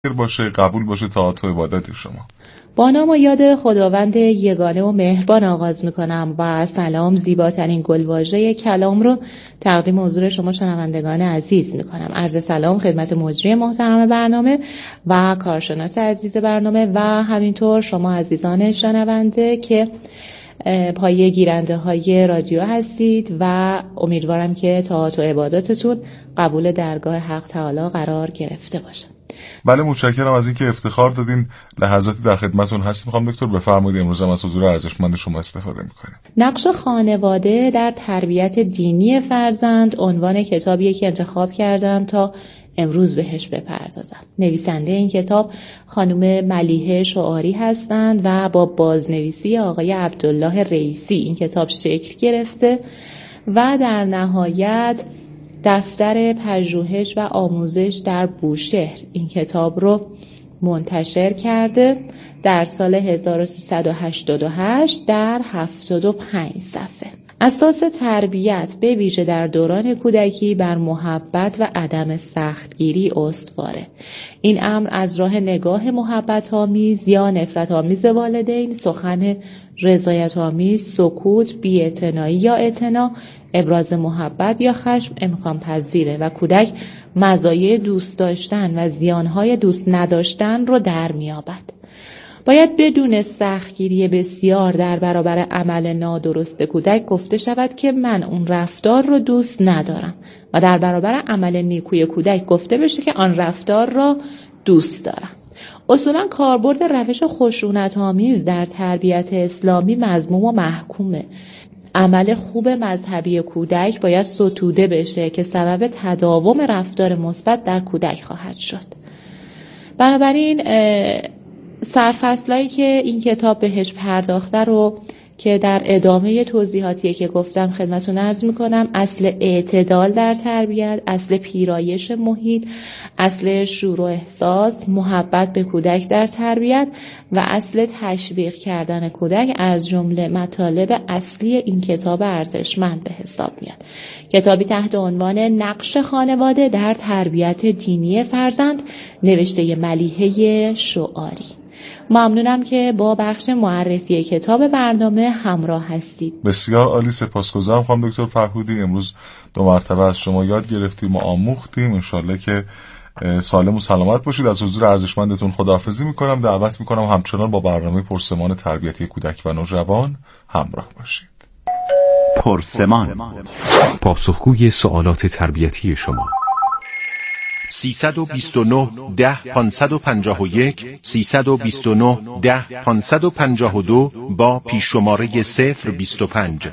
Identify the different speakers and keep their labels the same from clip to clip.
Speaker 1: باشه، قبول باشه طاعت و عبادت شما.
Speaker 2: با نام و یاد خداوند یگانه و مهربان آغاز میکنم و سلام، زیباترین گلواژه کلام رو تقدیم حضور شما شنوندگان عزیز میکنم. عرض سلام خدمت مجری محترم برنامه و کارشناس عزیز برنامه و همینطور شما عزیزان شنونده که پایه گیرنده های رادیو هستید و امیدوارم که طاعت و عباداتتون قبول درگاه حق تعالی قرار گرفته باشه.
Speaker 1: بله، متشکرم از اینکه افتخار دادین. لحظاتی در خدمتتون هستم. میخوام دکتر بفرمایید امروز هم از حضور ارزشمند شما استفاده میکنیم.
Speaker 2: نقش خانواده در تربیت دینی فرزند عنوان کتابیه که انتخاب کردم تا امروز بهش بپردازم. نویسنده این کتاب خانم ملیحه شعاری هستند و با بازنویسی آقای عبدالله رئیسی این کتاب شکل گرفته و در نهایت دفتر پژوهش و آموزش در بوشهر این کتاب رو منتشر کرده در سال 1388 در 75 صفحه. اساس تربیت به ویژه در دوران کودکی بر محبت و عدم سختگیری استواره. این امر از راه نگاه محبت آمیز یا نفرت آمیز والدین، سخن رضایت آمیز، سکوت، بی‌اعتنایی یا اعتنا، ابراز محبت یا خشم امکان پذیره و کودک مزایای دوست داشتن و زیانهای دوست نداشتن رو در میابد. باید بدون سختگیری بسیار در برابر عمل نادرست کودک گفته شود که من اون رفتار رو دوست ندارم و در برابر عمل نیکوی کودک گفته بشه که آن رفتار را دوست دارم. اصولا کاربرد روش خشونت‌آمیز در تربیت اسلامی مذموم و محکومه. عمل خوب مذهبی کودک باید ستوده بشه که سبب تداوم رفتار مثبت در کودک خواهد شد. بنابراین سرفصلایی که این کتاب بهش پرداخته رو که در ادامه توضیحاتی که گفتم خدمتتون عرض میکنم: اصل اعتدال در تربیت، اصل پیرایش محیط، اصل شور و احساس، محبت به کودک در تربیت و اصل تشویق کردن کودک از جمله مطالب اصلی این کتاب ارزشمند به حساب میاد. کتابی تحت عنوان نقش خانواده در تربیت دینی فرزند، نوشته ملیحه شعاری. ممنونم که با بخش معرفی کتاب برنامه همراه هستید.
Speaker 1: بسیار عالی، سپاسگزارم خانم دکتر فرهودی. امروز 2 مرتبه از شما یاد گرفتیم و آموختیم. انشالله که سالم و سلامت باشید. از حضور ارزشمندتون خداحافظی میکنم. دعوت میکنم همچنان با برنامه پرسمان تربیتی کودک و نوجوان همراه باشید.
Speaker 3: پرسمان،
Speaker 4: پاسخگوی سوالات تربیتی شما.
Speaker 3: 329 10 551 329 10 552 با پیش‌شماره 025.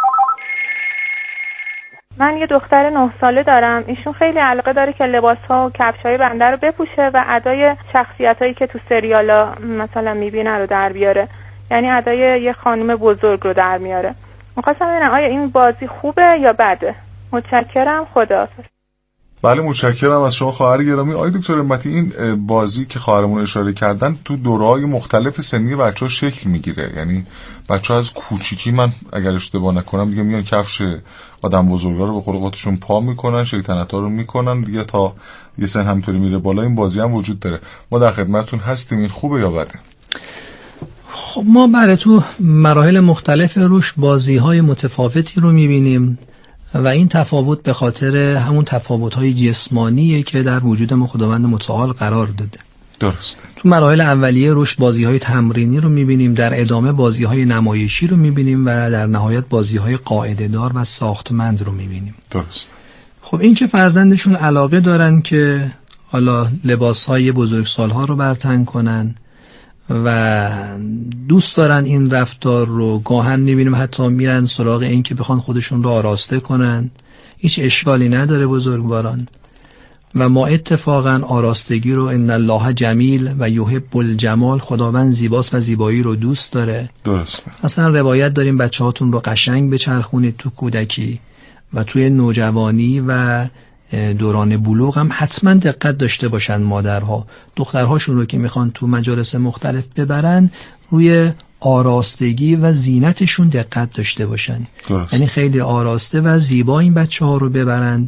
Speaker 5: من یه دختر 9 ساله دارم. ایشون خیلی علاقه داره که لباس‌ها و کفش‌های بنده رو بپوشه و ادای شخصیتایی که تو سریالا مثلا می‌بینه رو در بیاره. یعنی ادای یه خانم بزرگ رو در میاره. می‌خواستم ببینم آیا این بازی خوبه یا بده؟ متشکرم، خداحافظ.
Speaker 1: بله، متشکرم از شما خواهر گرامی. آقای دکتر همتی، این بازی که خواهرمون اشاره کردن تو دوره‌های مختلف سنی بچه‌ها شکل میگیره. یعنی بچه‌ها از کوچیکی، من اگر اشتباه نکنم دیگه، میان کفش آدم بزرگا رو به خلقاتشون پا میکنن، شیطنت‌ها رو میکنن دیگه، تا یه سن همینطوری میره بالا. این بازی هم وجود داره. ما در خدمتتون هستیم. این خوبه یا بده؟
Speaker 6: خب ما برای تو مراحل مختلف روش بازی‌های متفاوتی رو می‌بینیم و این تفاوت به خاطر همون تفاوت‌های جسمانیه که در وجود ما خداوند متعال قرار داده.
Speaker 1: درسته.
Speaker 6: تو مراحل اولیه روش بازی‌های تمرینی رو می‌بینیم، در ادامه بازی‌های نمایشی رو می‌بینیم و در نهایت بازی‌های قاعده‌دار و ساختمند رو می‌بینیم.
Speaker 1: درسته.
Speaker 6: خب این که فرزندشون علاقه دارن که حالا لباس‌های بزرگسال‌ها رو برتن کنن و دوست دارن این رفتار رو، گاهن میبینیم حتی میرن سراغ این که بخوان خودشون رو آراسته کنن. هیچ اشکالی نداره بزرگواران. و ما اتفاقا آراستگی رو، ان الله جمیل و یحب الجمال، خداوند زیباست و زیبایی رو دوست داره.
Speaker 1: درسته.
Speaker 6: اصلا روایت داریم بچه هاتون رو قشنگ بچرخونید تو کودکی و توی نوجوانی و دوران بلوغ هم حتما دقت داشته باشن مادرها دخترهاشون رو که میخوان تو مجالس مختلف ببرن، روی آراستگی و زینتشون دقت داشته باشن.
Speaker 1: درست.
Speaker 6: یعنی خیلی آراسته و زیبا این بچه ها رو ببرند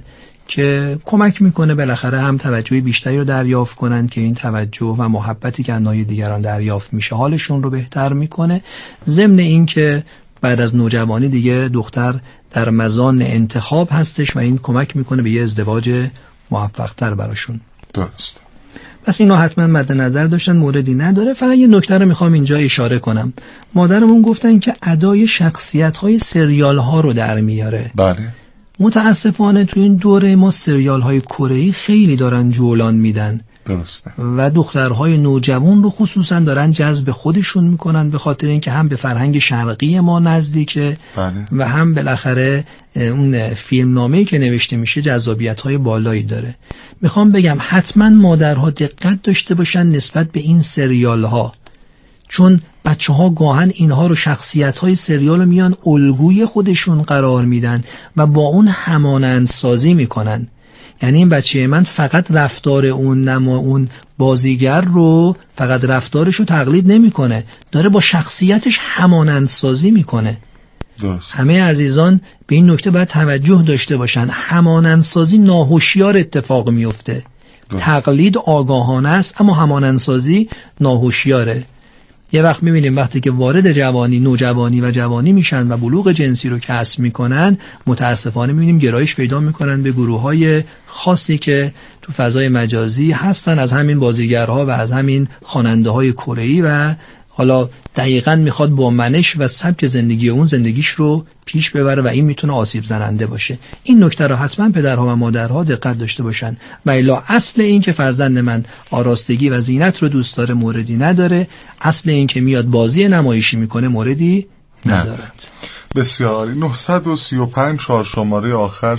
Speaker 6: که کمک میکنه بالاخره هم توجه بیشتری رو دریافت کنن که این توجه و محبتی که از نوع دیگران دریافت میشه حالشون رو بهتر میکنه. ضمن این که بعد از نوجوانی دیگه دختر در مزان انتخاب هستش و این کمک میکنه به یه ازدواج موفق‌تر براشون.
Speaker 1: درست.
Speaker 6: پس اینا حتما مد نظر داشتن، موردی نداره. فقط یه نکته رو میخوام اینجا اشاره کنم. مادرمون گفتن که ادای شخصیت‌های سریال‌ها رو در میاره.
Speaker 1: بله.
Speaker 6: متاسفانه تو این دوره ما سریال‌های کره‌ای خیلی دارن جولان میدن.
Speaker 1: درسته.
Speaker 6: و دخترهای نوجوان رو خصوصا دارن جذب خودشون میکنن به خاطر اینکه هم به فرهنگ شرقی ما نزدیکه.
Speaker 1: بله.
Speaker 6: و هم بالاخره اون فیلمنامه‌ای که نوشته میشه جذابیت‌های بالایی داره. میخوام بگم حتما مادرها دقت داشته باشن نسبت به این سریال‌ها، چون بچه‌ها گاهن اینها رو شخصیت‌های سریال رو میان الگوی خودشون قرار میدن و با اون همانند سازی میکنن. یعنی این بچه من فقط رفتار اون بازیگر رو، فقط رفتارش رو تقلید نمیکنه، داره با شخصیتش همانند سازی میکنه.
Speaker 1: درست.
Speaker 6: همه عزیزان به این نکته باید توجه داشته باشن. همانند سازی ناهوشیار اتفاق میفته. تقلید آگاهانه است اما همانند سازی ناهوشیاره. یه وقت میبینیم وقتی که وارد جوانی، نوجوانی و جوانی میشن و بلوغ جنسی رو کسب میکنن، متاسفانه میبینیم گرایش پیدا میکنن به گروه‌های خاصی که تو فضای مجازی هستن، از همین بازیگرها و از همین خواننده‌های کره‌ای، و حالا دقیقاً میخواد با منش و سبک زندگی اون زندگیش رو پیش ببره و این میتونه آسیب زننده باشه. این نکته رو حتما پدرها و مادرها دقت داشته باشن. و الا اصل این که فرزند من آراستگی و زینت رو دوست داره موردی نداره، اصل این که میاد بازی نمایشی میکنه موردی ندارد.
Speaker 1: بسیاری. 935 4 شماره آخر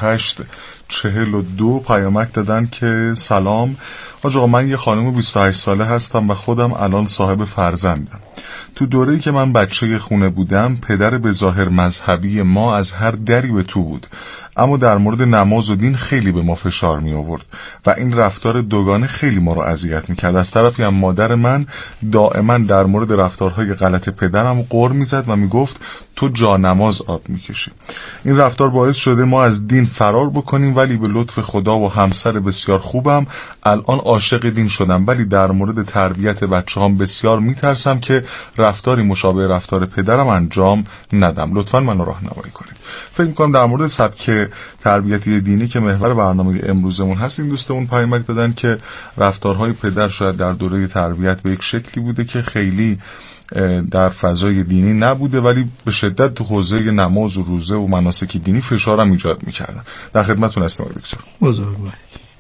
Speaker 1: 3842 پیامک دادن که سلام آقا، من یه خانم 28 ساله هستم و خودم الان صاحب فرزندم. تو دوره‌ای که من بچه خونه بودم پدر به ظاهر مذهبی ما از هر دری به تو بود، اما در مورد نماز و دین خیلی به ما فشار می آورد و این رفتار دوگانه خیلی ما رو اذیت می کرد. از طرفی هم مادر من دائما در مورد رفتارهای غلط پدرم غر می زد و می گفت تو جا نماز آب می کشی. این رفتار باعث شده ما از دین فرار بکنیم، ولی به لطف خدا و همسر بسیار خوبم الان عاشق دین شدم، ولی در مورد تربیت بچه‌هام بسیار می ترسم که رفتاری مشابه رفتار پدرم انجام ندم. لطفاً منو راهنمایی کنید. فکر می‌کنم در مورد سبک تربیتی دینی که محور برنامه امروزمون هست، این دوستمون پیامک دادن که رفتارهای پدر شاید در دوره تربیت به یک شکلی بوده که خیلی در فضای دینی نبوده، ولی به شدت تو حوزه نماز و روزه و مناسک دینی فشارم ایجاد می‌کردن. در خدمتتون هستم دکتر.
Speaker 6: بزرگوار.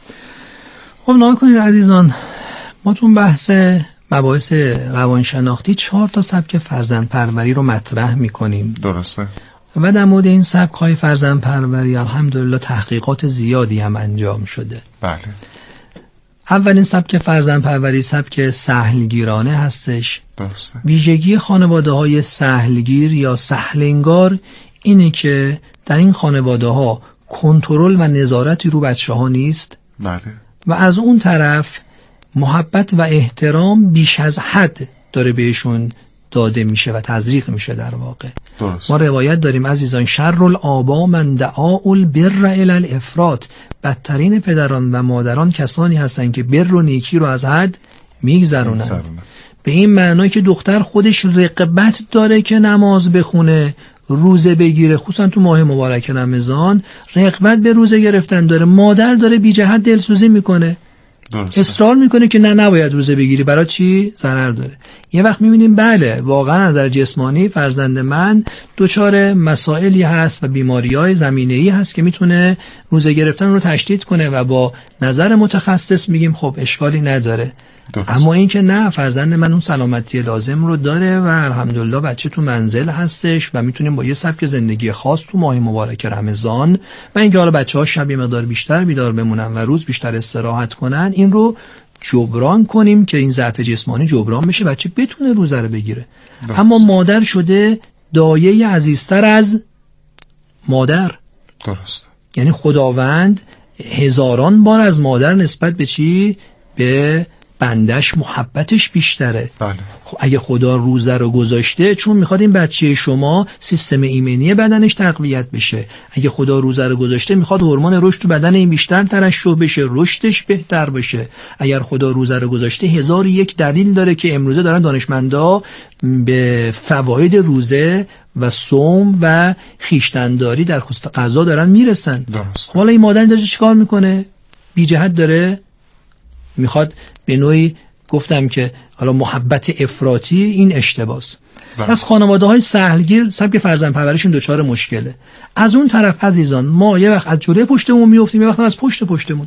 Speaker 6: خب نگاه کنید عزیزان، ما تو بحث مباحث روانشناختی 4 تا سبک فرزندپروری رو مطرح می‌کنیم.
Speaker 1: درسته.
Speaker 6: و در مورد این سبک‌های فرزندپروری الحمدلله تحقیقات زیادی هم انجام شده.
Speaker 1: بله.
Speaker 6: اولین سبک فرزندپروری سبک سهلگیرانه هستش.
Speaker 1: درسته.
Speaker 6: ویژگی خانواده‌های سهلگیر یا سهلنگار اینه که در این خانواده‌ها کنترل و نظارتی رو بچه‌ها نیست.
Speaker 1: بله.
Speaker 6: و از اون طرف محبت و احترام بیش از حد داره بهشون داده میشه و تزریق میشه در واقع.
Speaker 1: درست.
Speaker 6: ما روایت داریم عزیزان، شر الآبا من دعا البر الی الافراط، بدترین پدران و مادران کسانی هستن که بر و نیکی رو از حد میگذرونن. به این معنی که دختر خودش رغبت داره که نماز بخونه، روزه بگیره، خصوصا تو ماه مبارک رمضان رغبت به روزه گرفتن داره، مادر داره بی جهت دلسوزی میکنه.
Speaker 1: درسته.
Speaker 6: اصرار میکنه که نه نباید روزه بگیری، برای چی؟ ضرر داره. یه وقت میبینیم بله واقعا در جسمانی فرزند من دچار مسائلی هست و بیماری‌های زمینه‌ای هست که میتونه روزه گرفتن رو تشدید کنه و با نظر متخصص میگیم خب اشکالی نداره.
Speaker 1: درست.
Speaker 6: اما این که نه، فرزند من اون سلامتی لازم رو داره و الحمدلله بچه تو منزل هستش و میتونیم با یه سبک زندگی خاص تو ماه مبارک رمضان و اینکه حالا بچه‌ها شب یه مقدار بیشتر بیدار بمونن و روز بیشتر استراحت کنن این رو جبران کنیم که این ضعف جسمانی جبران بشه، بچه بتونه روزه رو بگیره.
Speaker 1: درست.
Speaker 6: اما مادر شده دایه عزیزتر از مادر.
Speaker 1: درست.
Speaker 6: یعنی خداوند هزاران بار از مادر نسبت به چی؟ به بندش محبتش بیشتره.
Speaker 1: بله.
Speaker 6: خب اگه خدا روزه رو گذاشته چون میخواد این بچه شما سیستم ایمنی بدنش تقویت بشه، اگه خدا روزه رو گذاشته میخواد هورمون رشد تو بدن این بیشتر ترشح بشه، رشدش بهتر بشه. اگر خدا روزه رو گذاشته 1001 دلیل داره که امروزه دارن دانشمندا به فواید روزه و صوم و خویشتن‌داری در خصوص غذا دارن میرسن.
Speaker 1: درست.
Speaker 6: حالا این مادر داره چیکار میکنه؟ بی جهت داره میخواد به نوعی، گفتم که حالا محبت افراطی این اشتباس. پس خانواده‌های سهلگیر سبک فرزند پروریشون دچار مشکله. از اون طرف عزیزان ما یه وقت از جلوی پشتمون میافتیم، یه وقت از پشتمون.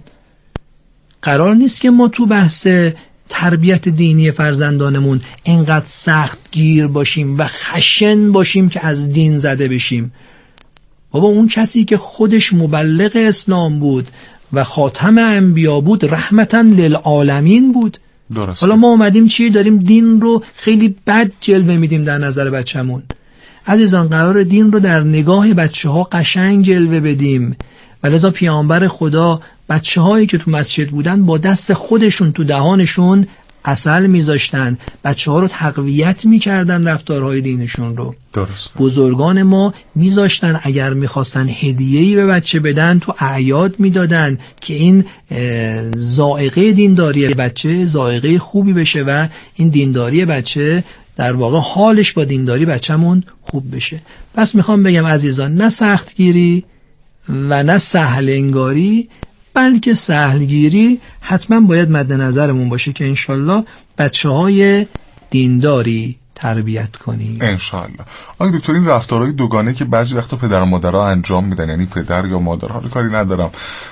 Speaker 6: قرار نیست که ما تو بحث تربیت دینی فرزندانمون اینقدر سخت گیر باشیم و خشن باشیم که از دین زده بشیم. بابا اون کسی که خودش مبلغ اسلام بود و خاتم انبیا بود رحمتاً للعالمین بود.
Speaker 1: درست.
Speaker 6: حالا ما اومدیم چی داریم دین رو خیلی بد جلوه میدیم در نظر بچه‌مون. عزیزان قرار دین رو در نگاه بچه‌ها قشنگ جلوه بدیم. ولذا پیامبر خدا بچه‌هایی که تو مسجد بودن با دست خودشون تو دهانشون عسل میذاشتن، بچه‌ها رو تقویت میکردن رفتارهای دینشون رو.
Speaker 1: درست.
Speaker 6: بزرگان ما میذاشتن اگر میخواستن هدیه‌ای به بچه بدن تو اعیاد میدادن که این ذائقه دینداری بچه ذائقه خوبی بشه و این دینداری بچه در واقع حالش با دینداری بچه‌مون خوب بشه. پس میخوام بگم عزیزان نه سختگیری و نه سهل انگاری، بلکه سهلگیری حتما باید مد نظرمون باشه که انشالله بچه‌های دینداری تربیت کنیم
Speaker 1: انشالله. آقای دکتر این رفتارهای دوگانه که بعضی وقتا پدر و مادرها انجام میدن، یعنی پدر یا مادرها رو کاری ندارم،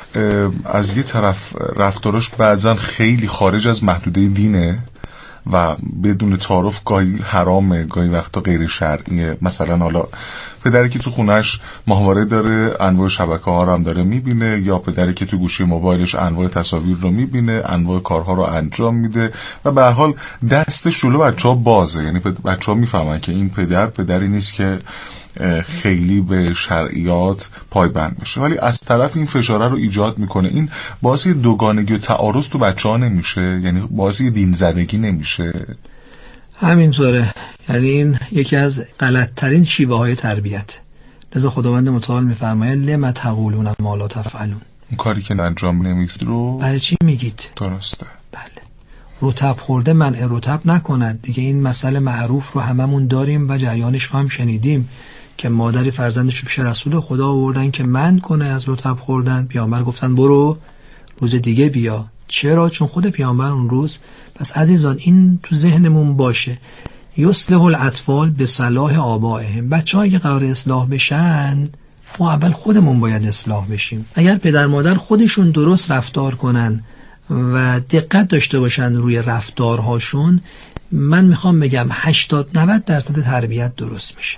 Speaker 1: از یه طرف رفتاراش بعضا خیلی خارج از محدوده دینه و بدون تعارف گاهی حرامه، گاهی وقتا غیر شرعیه. مثلا حالا پدری که تو خونش ماهواره داره انواع شبکه‌ها رو هم داره میبینه، یا پدری که تو گوشی موبایلش انواع تصاویر رو میبینه، انواع کارها رو انجام میده و به هر حال دستش جلو بچه‌ها بازه. یعنی بچه‌ها میفهمن که این پدری نیست که خیلی به شرعیات پایبند بشه، ولی از طرف این فشاره رو ایجاد میکنه. این باعث دوگانگی و تعارض تو بچه‌ها نمیشه؟ یعنی باعث دین زدگی نمیشه؟
Speaker 6: همینطوره. یعنی این یکی از غلط‌ترین شیوه‌های تربیت. لذا خداوند متعال می‌فرماید لما تقولون ما لا تفعلون.
Speaker 1: اون کاری که انجام نمیدید رو
Speaker 6: برای چی میگید؟
Speaker 1: درسته.
Speaker 6: بله. رطب خورده منع رطب نکند. دیگه این مسئله معروف رو هممون داریم و جریانش رو هم شنیدیم که مادری فرزندش رو پیش رسول خدا آوردن که منع کنه از رطب خوردن. پیامبر گفتن برو روز دیگه بیا. چرا؟ چون خود پیامبر اون روز. پس عزیزان این تو ذهنمون باشه. یصلح الاطفال به صلاح آبائهم. بچه‌هایی که قرار اصلاح بشن ما اول خودمون باید اصلاح بشیم. اگر پدر مادر خودشون درست رفتار کنن و دقت داشته باشن روی رفتارهاشون، من میخوام بگم 80-90% تربیت درست میشه.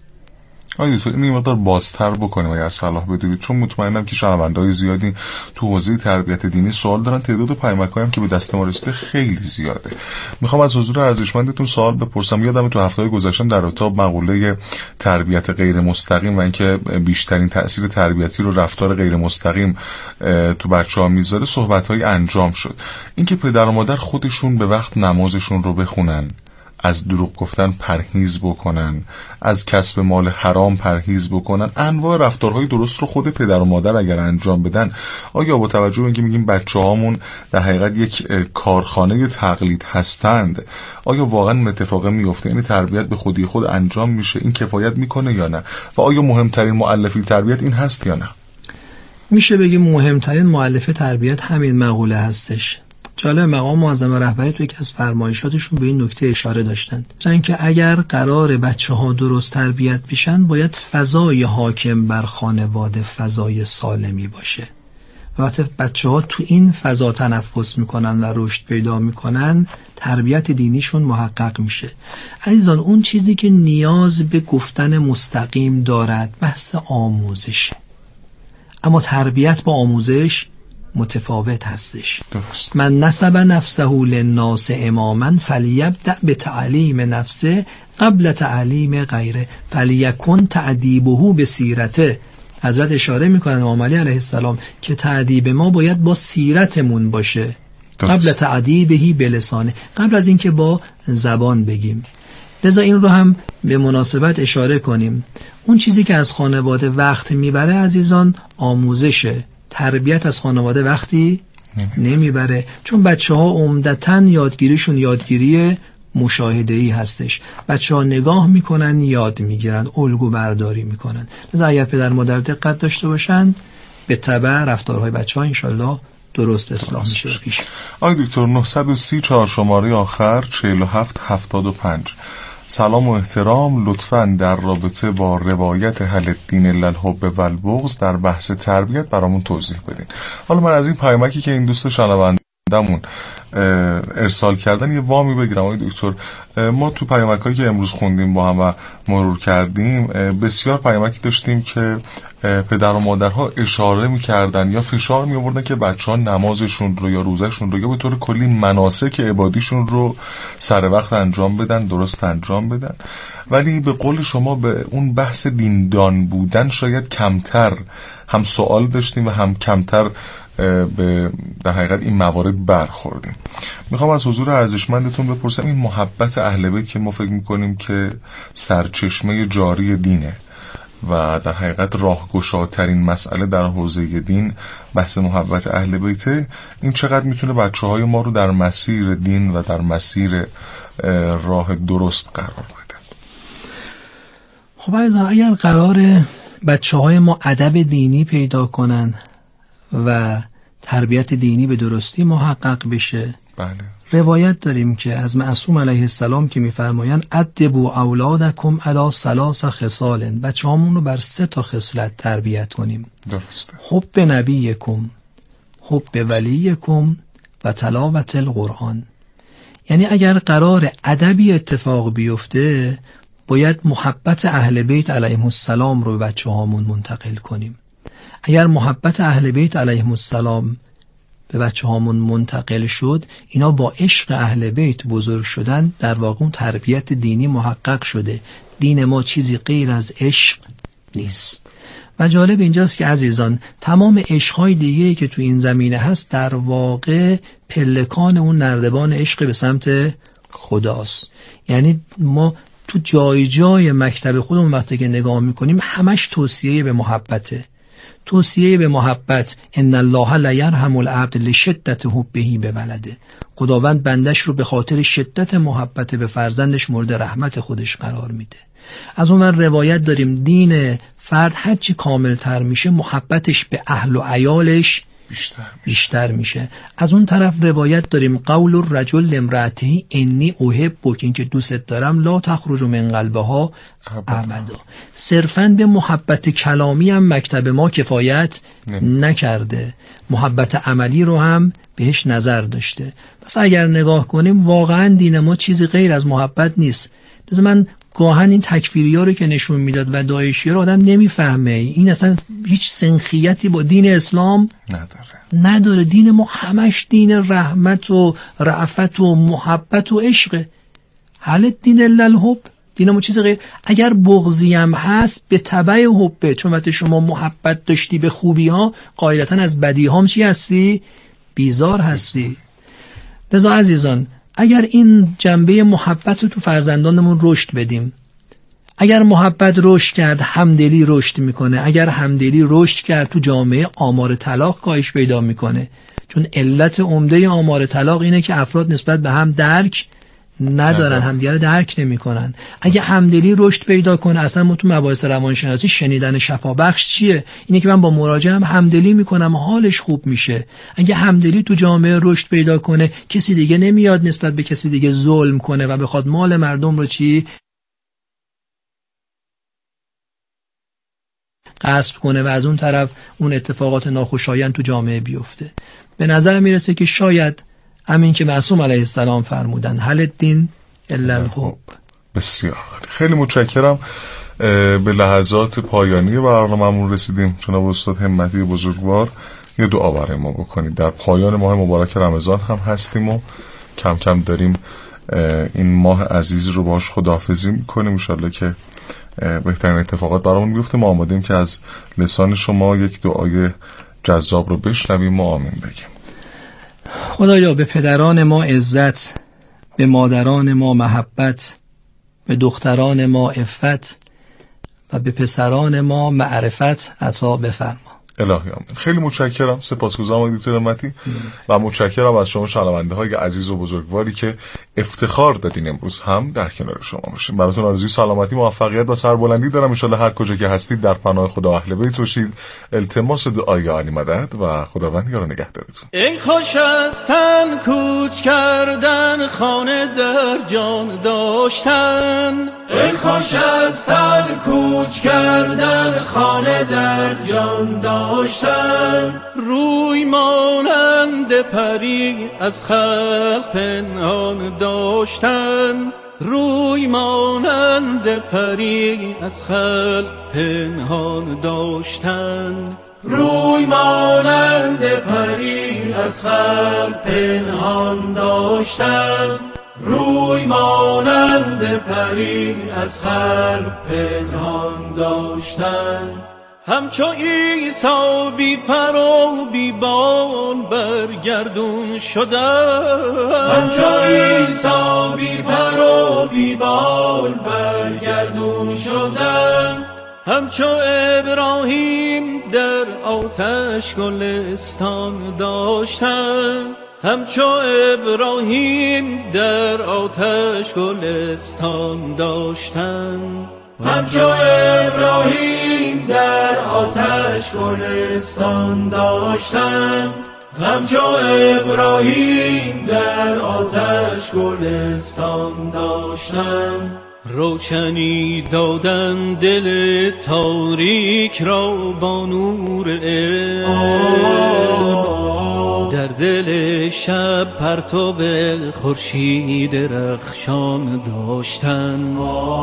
Speaker 1: آیا تو این مقدار بازتر بکنیم اگر صلاح بدید، چون مطمئنم که شنونده‌های زیادی تو حوزه تربیت دینی سوال دارن. تعداد پیامک‌هایی هم که به دست ما رسیده خیلی زیاده. میخوام از حضور ارزشمندتون سوال بپرسم. یادم تو هفته‌های گذشته در رابطه مقوله تربیت غیر مستقیم و اینکه بیشترین تأثیر تربیتی رو رفتار غیر مستقیم تو بچه‌ها میذاره صحبت‌هایی انجام شد. اینکه پدر و مادر خودشون به وقت نمازشون رو بخونن، از دروغ گفتن پرهیز بکنن، از کسب مال حرام پرهیز بکنن، انواع رفتارهای درست رو خود پدر و مادر اگر انجام بدن، آیا با توجه به اینکه میگیم بچه‌هامون در حقیقت یک کارخانه تقلید هستند، آیا واقعا اون اتفاق میفته؟ یعنی تربیت به خودی خود انجام میشه؟ این کفایت میکنه یا نه؟ و آیا مهمترین مؤلفه تربیت این هست یا نه؟
Speaker 6: میشه بگیم مهمترین مؤلفه تربیت همین مقوله هستش. جالب، مقام معظم رهبری تو یکی از فرمایشاتشون به این نکته اشاره داشتند، مثلا که اگر قرار بچه‌ها درست تربیت بشن باید فضای حاکم بر خانواده فضای سالمی باشه. وقتی بچه‌ها تو این فضا تنفس میکنن و رشد پیدا میکنن، تربیت دینیشون محقق میشه. عزیزان اون چیزی که نیاز به گفتن مستقیم دارد بحث آموزشه، اما تربیت با آموزش متفاوت هستش.
Speaker 1: درست.
Speaker 6: من نسب نفسه للناس اماما فلیبدأ بتعلیم نفسه قبل تعلیم غیره فلیکن تأدیبه بسیرته. حضرت اشاره میکنن امام علی علیه السلام که تأدیب ما باید با سیرتمون باشه. قبل تعدیبهی بلسانه، قبل از اینکه با زبان بگیم. لذا این رو هم به مناسبت اشاره کنیم. اون چیزی که از خانواده وقت میبره عزیزان آموزشه. تربیت از خانواده وقتی نمیبره، چون بچه‌ها عمدتاً یادگیریشون یادگیری مشاهده‌ای هستش. بچه‌ها نگاه میکنن، یاد میگیرن، الگو برداری میکنن. لذا اگر پدر مادر دقت داشته باشن به تبع رفتارهای بچه‌ها انشالله درست اصلاح میشه پیش.
Speaker 1: آقای دکتر 934 شماره آخر 4775. سلام و احترام، لطفاً در رابطه با روایت هل الدین الا الحب و البغض در بحث تربیت برامون توضیح بدین. حالا من از این پیامکی که این دوست شنوندمون ارسال کردن یه وامی بگیرم. آقای دکتر ما تو پیامکایی که امروز خوندیم با هم و مرور کردیم بسیار پیامکی داشتیم که پدر و مادرها اشاره می‌کردن یا فشار می‌آوردن که بچه‌ها نمازشون رو یا روزهشون رو یا به طور کلی مناسک عبادیشون رو سر وقت انجام بدن، درست انجام بدن. ولی به قول شما به اون بحث دیندان بودن شاید کمتر هم سوال داشتیم و هم کمتر به در حقیقت این موارد برخوردیم. میخوام از حضور ارزشمندتون بپرسم این محبت اهل بیت که ما فکر میکنیم که سرچشمه جاری دینه و در حقیقت راهگشاترین مسئله در حوزه دین بحث محبت اهل بیت، این چقدر میتونه بچه‌های ما رو در مسیر دین و در مسیر راه درست قرار بده؟
Speaker 6: خب اگر قرار بچه‌های ما ادب دینی پیدا کنن و تربیت دینی به درستی محقق بشه،
Speaker 1: بله.
Speaker 6: روایت داریم که از معصوم علیه السلام که میفرمایند ادبوا اولادکم علی ثلاث خصال، بچه‌هامون رو بر 3 خصلت تربیت کنیم.
Speaker 1: درسته.
Speaker 6: حب نبیکم، حب ولیکم و تلاوت القرآن. یعنی اگر قرار ادبی اتفاق بیفته باید محبت اهل بیت علیهم السلام رو به بچه‌هامون منتقل کنیم. اگر محبت اهل بیت علیهم السلام به بچه‌هامون منتقل شد، اینا با عشق اهل بیت بزرگ شدن، در واقع اون تربیت دینی محقق شده. دین ما چیزی غیر از عشق نیست. و جالب اینجاست که عزیزان تمام عشق‌های دیگه‌ای که تو این زمینه هست در واقع پلکان اون نردبان عشق به سمت خداست. یعنی ما تو جای جای مکتب خودمون وقتی که نگاه میکنیم همش توصیه به محبته. توصیه به محبت، ان الله لا یرحم العبد لشدت حبه به ولده. خداوند بندش رو به خاطر شدت محبت به فرزندش مورد رحمت خودش قرار میده. از اون ور روایت داریم دین فرد هرچی کاملتر میشه محبتش به اهل و عیالش بیشتر میشه. از اون طرف روایت داریم قول الرجل لامرأته انی احبک، این که دوست دارم، لا تخرج من قلبها ابدا. صرفاً به محبت کلامی هم مکتب ما کفایت نکرده، محبت عملی رو هم بهش نظر داشته. پس اگر نگاه کنیم واقعاً دین ما چیزی غیر از محبت نیست. من گاهن این تکفیری ها رو که نشون میداد و داعشی رو آدم نمیفهمه، این اصلا هیچ سنخیتی با دین اسلام نداره. دین ما همش دین رحمت و رأفت و محبت و عشقه. حل دین الا الحب، دین ما چیز غیر. اگر بغضی هم هست به تبع حبه، چون وقتی شما محبت داشتی به خوبی ها قاعدتا از بدی هم چی هستی؟ بیزار هستی. لذا عزیزان اگر این جنبه محبت رو تو فرزندانمون رشد بدیم، اگر محبت رشد کرد همدلی رشد میکنه، اگر همدلی رشد کرد تو جامعه آمار طلاق کاهش پیدا میکنه، چون علت عمده آمار طلاق اینه که افراد نسبت به هم درک ندارن، همدیگه رو درک نمیکنن. اگه همدلی رشد پیدا کنه، اصلا ما تو مباحث روانشناسی شنیدن شفابخش چیه؟ اینه که من با مراجعم همدلی میکنم و حالش خوب میشه. اگه همدلی تو جامعه رشد پیدا کنه، کسی دیگه نمیاد نسبت به کسی دیگه ظلم کنه و بخواد مال مردم رو چی غصب کنه و از اون طرف اون اتفاقات ناخوشایند تو جامعه بیفته. به نظر میرسه که شاید همین که معصوم علیه السلام فرمودن هل الدین الا الحب.
Speaker 1: بسیار خیلی متشکرم. به لحظات پایانی برنامه‌مون رسیدیم. جناب استاد همتی بزرگوار یه دعا برای ما بکنید. در پایان ماه مبارک رمضان هم هستیم و کم کم داریم این ماه عزیز رو باهاش خداحافظی میکنیم. ان شاءالله که بهترین اتفاقات برامون بیفته. ما آمادیم که از لسان شما یک دعای جذاب رو بشنویم و آمین بگیم.
Speaker 6: خدایا به پدران ما عزت، به مادران ما محبت، به دختران ما عفت و به پسران ما معرفت عطا بفرما.
Speaker 1: الهی آمین. خیلی متشکرم، سپاسگزارم آقای دکتر همتی و متشکرم از شما شنونده های عزیز و بزرگواری که افتخار دادین امروز هم در کنار شما باشیم. براتون آرزوی سلامتی، موفقیت و سربلندی دارم. ان شاءالله هر کجا که هستید در پناه خدا و اهل بیت باشید. التماس دعای عالی مدد و خداوند یار نگهدارتون.
Speaker 7: ای خوش از تن کوچ کردن، خانه در جان داشتن. ای خوش از تن کوچ کردن، خانه در جان داشتن. روی مانند پری از خلق پنهان داشتن. روی مانند پری از خلق پنهان داشتن. روی مانند پری از خلق پنهان داشتن. روی مانند پری از خلق پنهان داشتن. همچو عیسی بی پر و بی بال برگردون شدن. همچو عیسی بی پر و بی بال برگردون شدن. همچو ابراهیم در آتش گلستان داشتن. همچو ابراهیم در آتش گلستان داشتن. همچو ابراهیم در آتش گلستان داشتن. همچو ابراهیم در آتش گلستان داشتن. روشنی دادن دل تاریک را با نور علم. در دل شب پرتو خورشید رخشان داشتن.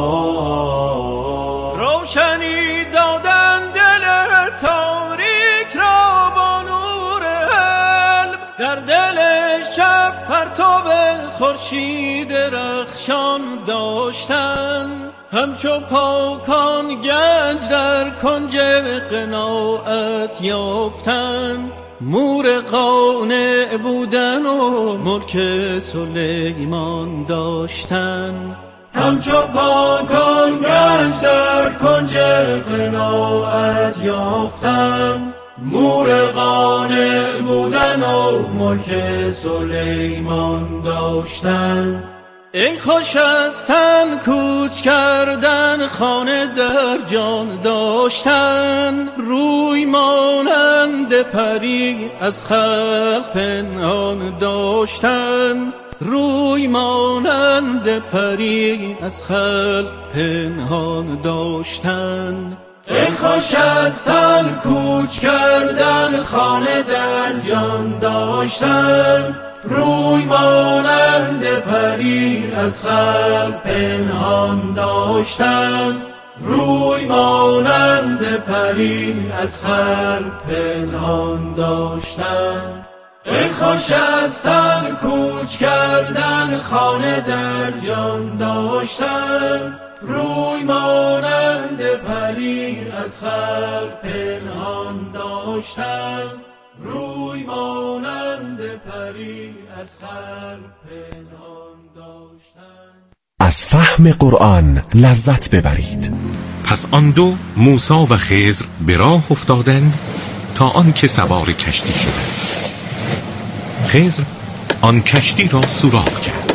Speaker 7: روشنی دادن دل تاریک را با نور علم. در دل شب پرتو خورشید رخشان داشتن. همچو پاکان گنج در کنج قناعت یافتن. مور قانع بودن و ملک سلیمان داشتن. همچو پاکان گنج در کنج قناعت یافتن. مور قانع بودن و ملک سلیمان داشتن. ای خوش از تن کوچ کردن، خانه در جان داشتن. روی مانند پری از خلق پنهان داشتن. روی مانند پری از خلق پنهان داشتن. ای خوش از تن کوچ کردن، خانه در جان داشتن. روی مانند پری از خلق پنهان داشتن. روی مانند پری از خلق پنهان داشتن. ای خوش از تن کوچ کردن، خانه در جان داشتن. روی مانند پری از خلق پنهان داشتن. روی مانند پری از خلق پنهان داشتن.
Speaker 3: از فهم قرآن لذت ببرید.
Speaker 4: پس آن دو موسی و خضر به راه افتادند تا آن که سوار کشتی شدند. خضر آن کشتی را سوراخ کرد.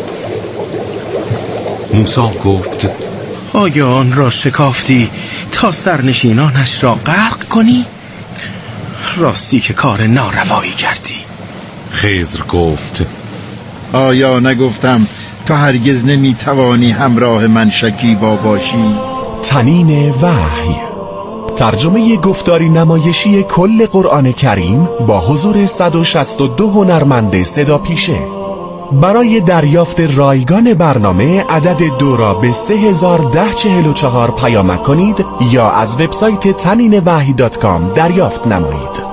Speaker 4: موسی گفت:
Speaker 8: آیا آن را شکافتی تا سرنشینانش را غرق کنی؟ راستی که کار ناروایی کردی.
Speaker 4: خضر گفت:
Speaker 9: آیا نگفتم تو هرگز نمیتوانی همراه من شکیبا باشی؟
Speaker 3: طنین وحی، ترجمه گفتاری نمایشی کل قرآن کریم با حضور 162 هنرمند صدا پیشه. برای دریافت رایگان برنامه عدد 2 را به 301044 پیامک کنید یا از وبسایت taninwahi.com دریافت نمایید.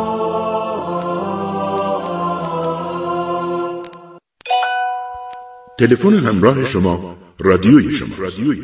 Speaker 10: تلفن همراه شما، رادیوی شما.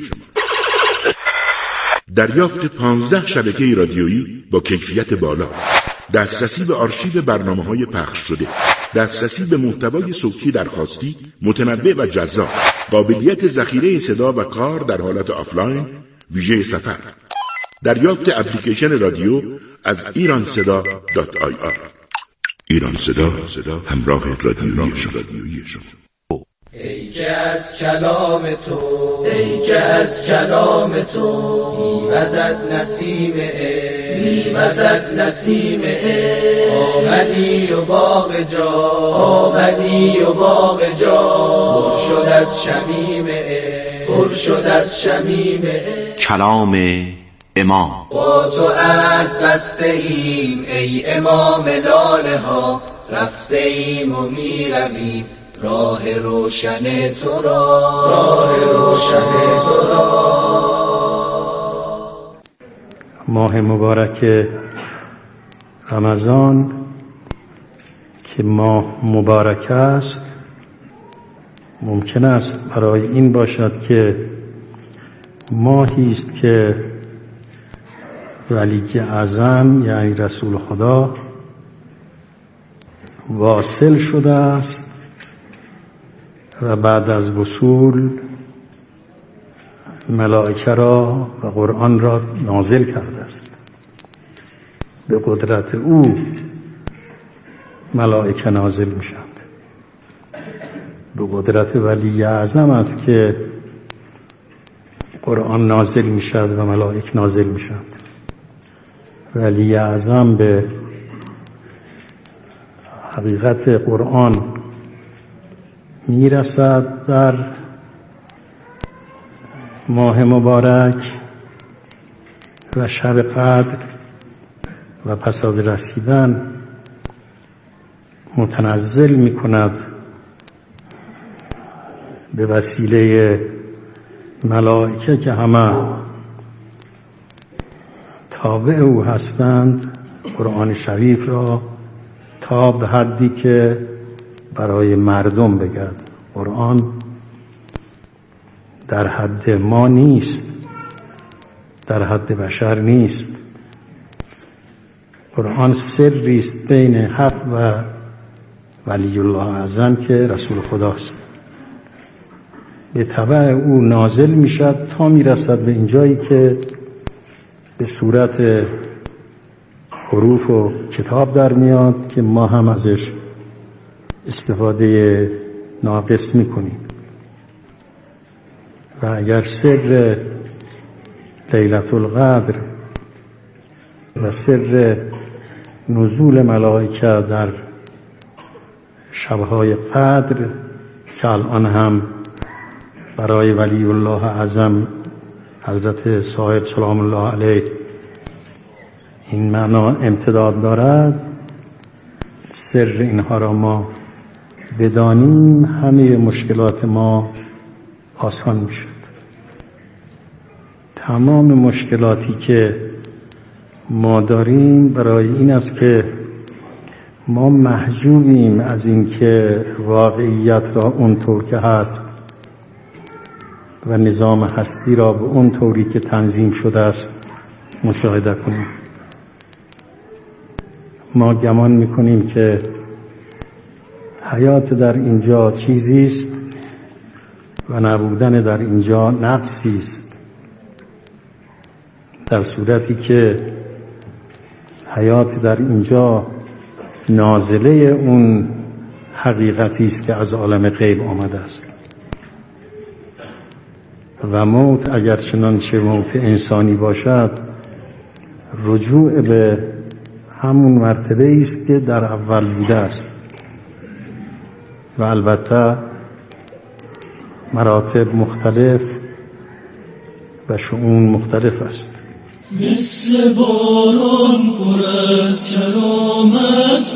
Speaker 10: دریافت 15 شبکه رادیویی با کیفیت بالا، دسترسی به آرشیو برنامه‌های پخش شده، دسترسی به محتوای صوتی درخواستی متنوع و جذاب، قابلیت ذخیره صدا و کار در حالت آفلاین، ویژه سفر. دریافت اپلیکیشن رادیو از ایرانصدا.ir. ایران صدا، همراه رادیویی شما.
Speaker 11: ای که از کلام تو، ای که از کلام تو میوزد نسیم میوزد نسیم آمدی و باغ جا، آمدی و باغ جا پر شد از شمیم پر شد از شمیم
Speaker 12: کلام امام.
Speaker 11: با تو عهد بسته ایم ای امام لاله ها، رفته ایم و میرویم راه روشن تو را، راه روشن تو را.
Speaker 13: ماه مبارک رمضان که ماه مبارک است، ممکن است برای این باشد که ماهی است که ولی اعظم یعنی رسول خدا واصل شده است و بعد از وصول ملائکه را و قرآن را نازل کرده است. به قدرت او ملائکه نازل میشند. به قدرت ولی اعظم است که قرآن نازل میشد و ملائکه نازل میشند. ولی اعظم به حقیقت قرآن میرسد در ماه مبارک و شب قدر و پس از رسیدن متنزل میکند به وسیله ملائکه که همه تابع او هستند قرآن شریف را تا به حدی که برای مردم بگد. قرآن در حد ما نیست، در حد بشر نیست. قرآن سری است بین حق و ولی الله اعظم که رسول خداست. به تبع او نازل می شد تا می رسد به این جایی که به صورت حروف و کتاب در میاد که ما هم ازش استفاده ناقص می کنیم. و اگر سر لیلة القدر و سر نزول ملائکه در شبهای قدر که الان هم برای ولی الله اعظم حضرت صاحب سلام الله علیه این معنا امتداد دارد، سر اینها را ما بدانیم همه مشکلات ما آسان می شد. تمام مشکلاتی که ما داریم برای این است که ما محجوبیم از این که واقعیت را اونطور که هست و نظام هستی را به اون طوری که تنظیم شده است مشاهده کنیم. ما گمان میکنیم که حیات در اینجا چیزی است و نبودن در اینجا نقصی است، در صورتی که حیات در اینجا نازله اون حقیقتی است که از عالم غیب آمده است. و موت اگر چنانچه موت انسانی باشد رجوع به همون مرتبه است که در اول بوده است و البته مراتب مختلف و شؤون مختلف است.
Speaker 11: مثل باران پر از کرامت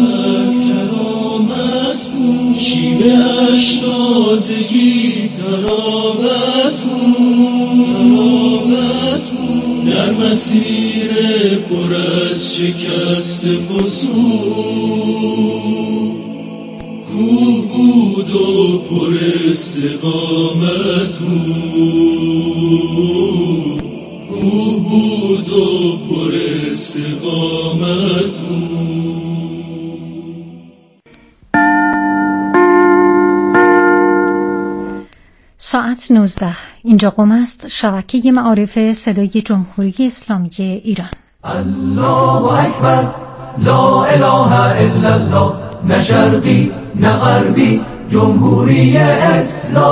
Speaker 11: بود، شیوه اش تازگی تراوت بود، در مسیر پر از شکست فسون، کوه بود و پر استقامت بود، کوه بود و پر استقامت بود.
Speaker 14: ساعت 19. اینجا قم است، شبکه معارف صدای جمهوری اسلامی ایران.
Speaker 11: الله اکبر، لا اله الا الله، نه شرقی نه غربی، جمهوری اسلام.